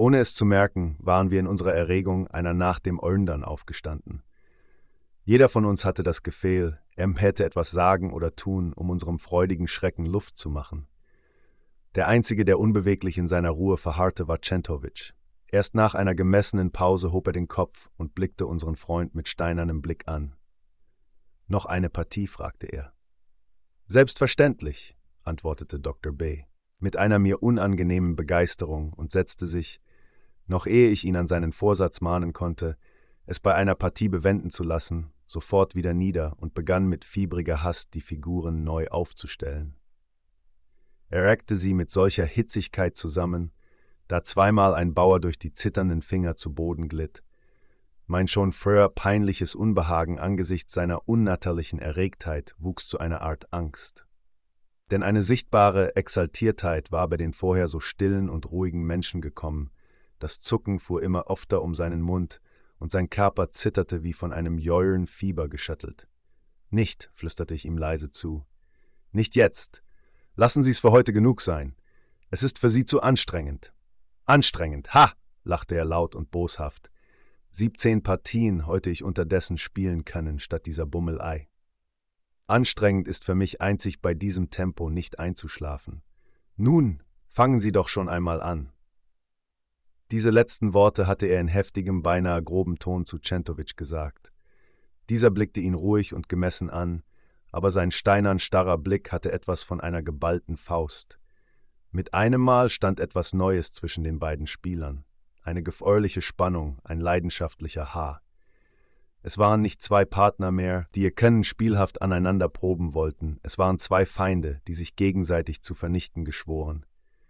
Ohne es zu merken, waren wir in unserer Erregung einer nach dem Öndern aufgestanden. Jeder von uns hatte das Gefühl, er hätte etwas sagen oder tun, um unserem freudigen Schrecken Luft zu machen. Der Einzige, der unbeweglich in seiner Ruhe verharrte, war Centovic. Erst nach einer gemessenen Pause hob er den Kopf und blickte unseren Freund mit steinernem Blick an. »Noch eine Partie?« fragte er. »Selbstverständlich«, antwortete Dr. B. mit einer mir unangenehmen Begeisterung und setzte sich, noch ehe ich ihn an seinen Vorsatz mahnen konnte, es bei einer Partie bewenden zu lassen, sofort wieder nieder und begann mit fiebriger Hast, die Figuren neu aufzustellen. Er reckte sie mit solcher Hitzigkeit zusammen, da zweimal ein Bauer durch die zitternden Finger zu Boden glitt. Mein schon früher peinliches Unbehagen angesichts seiner unnatürlichen Erregtheit wuchs zu einer Art Angst. Denn eine sichtbare Exaltiertheit war bei den vorher so stillen und ruhigen Menschen gekommen, das Zucken fuhr immer öfter um seinen Mund, und sein Körper zitterte wie von einem jähen Fieber geschüttelt. »Nicht«, flüsterte ich ihm leise zu. »Nicht jetzt. Lassen Sie es für heute genug sein. Es ist für Sie zu anstrengend.« »Anstrengend, ha!« lachte er laut und boshaft. 17 Partien heute ich unterdessen spielen können, statt dieser Bummelei. Anstrengend ist für mich einzig bei diesem Tempo nicht einzuschlafen. Nun, fangen Sie doch schon einmal an.« Diese letzten Worte hatte er in heftigem, beinahe grobem Ton zu Centovic gesagt. Dieser blickte ihn ruhig und gemessen an, aber sein steinern starrer Blick hatte etwas von einer geballten Faust. Mit einem Mal stand etwas Neues zwischen den beiden Spielern. Eine gefährliche Spannung, ein leidenschaftlicher Haar. Es waren nicht zwei Partner mehr, die ihr Können spielhaft aneinander proben wollten. Es waren zwei Feinde, die sich gegenseitig zu vernichten geschworen.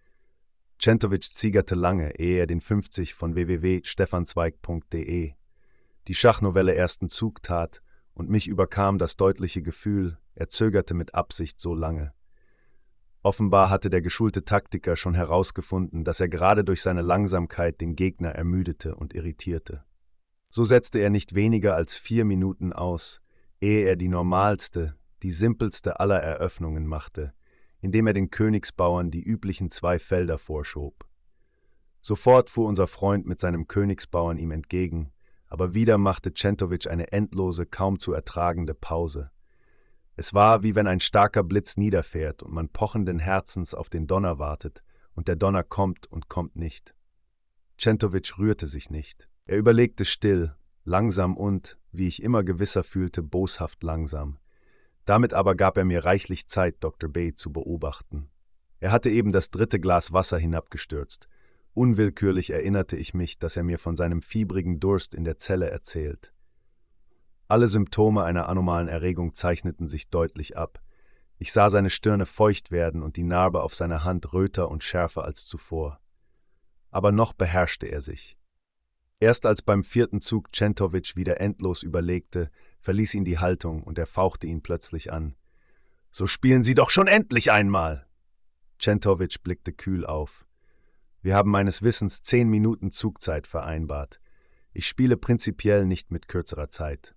Centovic ziegerte lange, ehe er den 50 von www.stefanzweig.de die Schachnovelle ersten Zug tat, und mich überkam das deutliche Gefühl, er zögerte mit Absicht so lange. Offenbar hatte der geschulte Taktiker schon herausgefunden, dass er gerade durch seine Langsamkeit den Gegner ermüdete und irritierte. So setzte er nicht weniger als 4 Minuten aus, ehe er die normalste, die simpelste aller Eröffnungen machte, indem er den Königsbauern die üblichen 2 Felder vorschob. Sofort fuhr unser Freund mit seinem Königsbauern ihm entgegen, aber wieder machte Centovic eine endlose, kaum zu ertragende Pause. Es war, wie wenn ein starker Blitz niederfährt und man pochenden Herzens auf den Donner wartet, und der Donner kommt und kommt nicht. Centovic rührte sich nicht. Er überlegte still, langsam und, wie ich immer gewisser fühlte, boshaft langsam. Damit aber gab er mir reichlich Zeit, Dr. B. zu beobachten. Er hatte eben das 3. Glas Wasser hinabgestürzt. Unwillkürlich erinnerte ich mich, dass er mir von seinem fiebrigen Durst in der Zelle erzählt. Alle Symptome einer anomalen Erregung zeichneten sich deutlich ab. Ich sah seine Stirne feucht werden und die Narbe auf seiner Hand röter und schärfer als zuvor. Aber noch beherrschte er sich. Erst als beim 4. Zug Centovic wieder endlos überlegte, verließ ihn die Haltung und er fauchte ihn plötzlich an. »So spielen Sie doch schon endlich einmal!« Centovic blickte kühl auf. »Wir haben meines Wissens 10 Minuten Zugzeit vereinbart. Ich spiele prinzipiell nicht mit kürzerer Zeit.«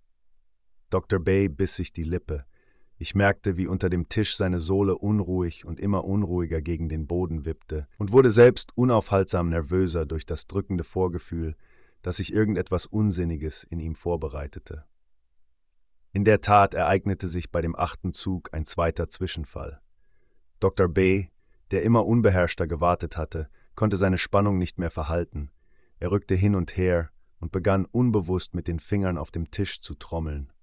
Dr. Bay biss sich die Lippe. Ich merkte, wie unter dem Tisch seine Sohle unruhig und immer unruhiger gegen den Boden wippte und wurde selbst unaufhaltsam nervöser durch das drückende Vorgefühl, dass sich irgendetwas Unsinniges in ihm vorbereitete. In der Tat ereignete sich bei dem 8. Zug ein zweiter Zwischenfall. Dr. B., der immer unbeherrschter gewartet hatte, konnte seine Spannung nicht mehr verhalten. Er rückte hin und her und begann unbewusst mit den Fingern auf dem Tisch zu trommeln.